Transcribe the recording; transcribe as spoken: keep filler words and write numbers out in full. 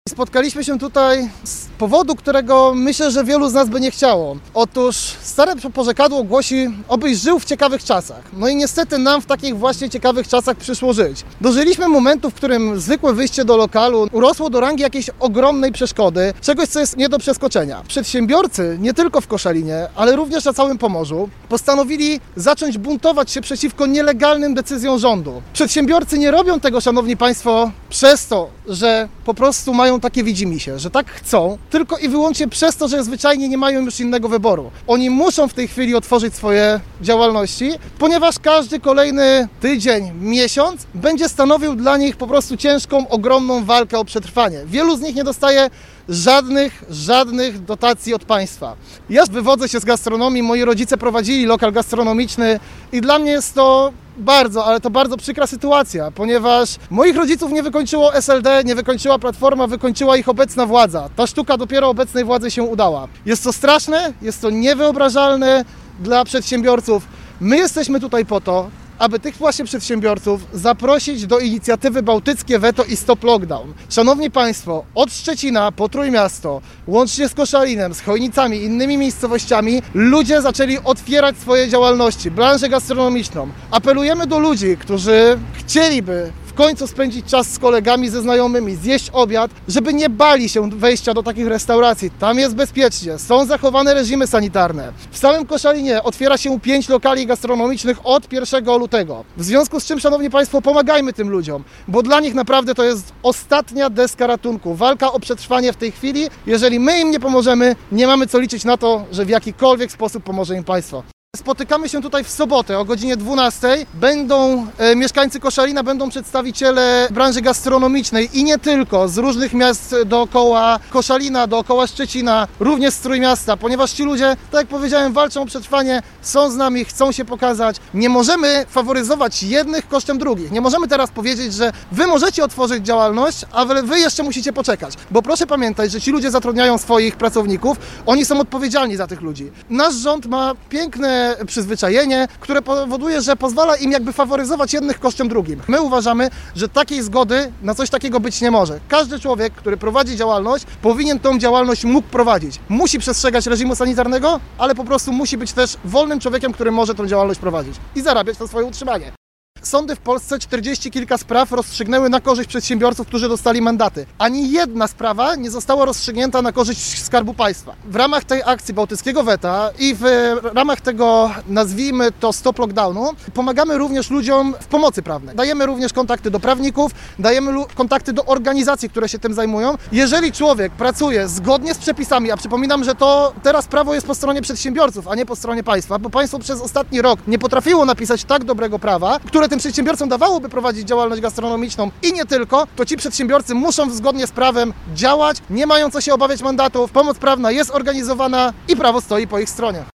Spotkaliśmy się tutaj z powodu, którego myślę, że wielu z nas by nie chciało. Otóż stare porzekadło głosi, obyś żył w ciekawych czasach. No i niestety nam w takich właśnie ciekawych czasach przyszło żyć. Dożyliśmy momentu, w którym zwykłe wyjście do lokalu urosło do rangi jakiejś ogromnej przeszkody, czegoś, co jest nie do przeskoczenia. Przedsiębiorcy, nie tylko w Koszalinie, ale również na całym Pomorzu, postanowili zacząć buntować się przeciwko nielegalnym decyzjom rządu. Przedsiębiorcy nie robią tego, szanowni państwo, przez to, że po prostu mają takie widzimisię, że tak chcą, tylko i wyłącznie przez to, że zwyczajnie nie mają już innego wyboru. Oni muszą w tej chwili otworzyć swoje działalności, ponieważ każdy kolejny tydzień, miesiąc będzie stanowił dla nich po prostu ciężką, ogromną walkę o przetrwanie. Wielu z nich nie dostaje żadnych, żadnych dotacji od państwa. Ja wywodzę się z gastronomii, moi rodzice prowadzili lokal gastronomiczny i dla mnie jest to bardzo, ale to bardzo przykra sytuacja, ponieważ moich rodziców nie wykończyło S L D, nie wykończyła Platforma, wykończyła ich obecna władza. Ta sztuka dopiero obecnej władzy się udała. Jest to straszne, jest to niewyobrażalne dla przedsiębiorców. My jesteśmy tutaj po to, aby tych właśnie przedsiębiorców zaprosić do inicjatywy Bałtyckie Weto i Stop Lockdown. Szanowni Państwo, od Szczecina po Trójmiasto, łącznie z Koszalinem, z Chojnicami i innymi miejscowościami, ludzie zaczęli otwierać swoje działalności, branżę gastronomiczną. Apelujemy do ludzi, którzy chcieliby w końcu spędzić czas z kolegami, ze znajomymi, zjeść obiad, żeby nie bali się wejścia do takich restauracji. Tam jest bezpiecznie, są zachowane reżimy sanitarne. W samym Koszalinie otwiera się pięć lokali gastronomicznych od pierwszego lutego. W związku z czym, szanowni państwo, pomagajmy tym ludziom, bo dla nich naprawdę to jest ostatnia deska ratunku. Walka o przetrwanie w tej chwili. Jeżeli my im nie pomożemy, nie mamy co liczyć na to, że w jakikolwiek sposób pomoże im państwo. Spotykamy się tutaj w sobotę o godzinie dwunastej. Będą e, mieszkańcy Koszalina, będą przedstawiciele branży gastronomicznej i nie tylko, z różnych miast dookoła Koszalina, dookoła Szczecina, również z Trójmiasta, ponieważ ci ludzie, tak jak powiedziałem, walczą o przetrwanie, są z nami, chcą się pokazać. Nie możemy faworyzować jednych kosztem drugich. Nie możemy teraz powiedzieć, że wy możecie otworzyć działalność, a wy jeszcze musicie poczekać. Bo proszę pamiętać, że ci ludzie zatrudniają swoich pracowników, oni są odpowiedzialni za tych ludzi. Nasz rząd ma piękne przyzwyczajenie, które powoduje, że pozwala im jakby faworyzować jednych kosztem drugim. My uważamy, że takiej zgody na coś takiego być nie może. Każdy człowiek, który prowadzi działalność, powinien tą działalność mógł prowadzić. Musi przestrzegać reżimu sanitarnego, ale po prostu musi być też wolnym człowiekiem, który może tą działalność prowadzić i zarabiać na swoje utrzymanie. Sądy w Polsce czterdzieści kilka spraw rozstrzygnęły na korzyść przedsiębiorców, którzy dostali mandaty. Ani jedna sprawa nie została rozstrzygnięta na korzyść Skarbu Państwa. W ramach tej akcji Bałtyckiego Weta i w ramach tego, nazwijmy to, Stop Lockdownu, pomagamy również ludziom w pomocy prawnej. Dajemy również kontakty do prawników, dajemy kontakty do organizacji, które się tym zajmują. Jeżeli człowiek pracuje zgodnie z przepisami, a przypominam, że to teraz prawo jest po stronie przedsiębiorców, a nie po stronie państwa, bo państwo przez ostatni rok nie potrafiło napisać tak dobrego prawa, które tym przedsiębiorcom dawałoby prowadzić działalność gastronomiczną i nie tylko, to ci przedsiębiorcy muszą zgodnie z prawem działać, nie mają co się obawiać mandatów, pomoc prawna jest organizowana i prawo stoi po ich stronie.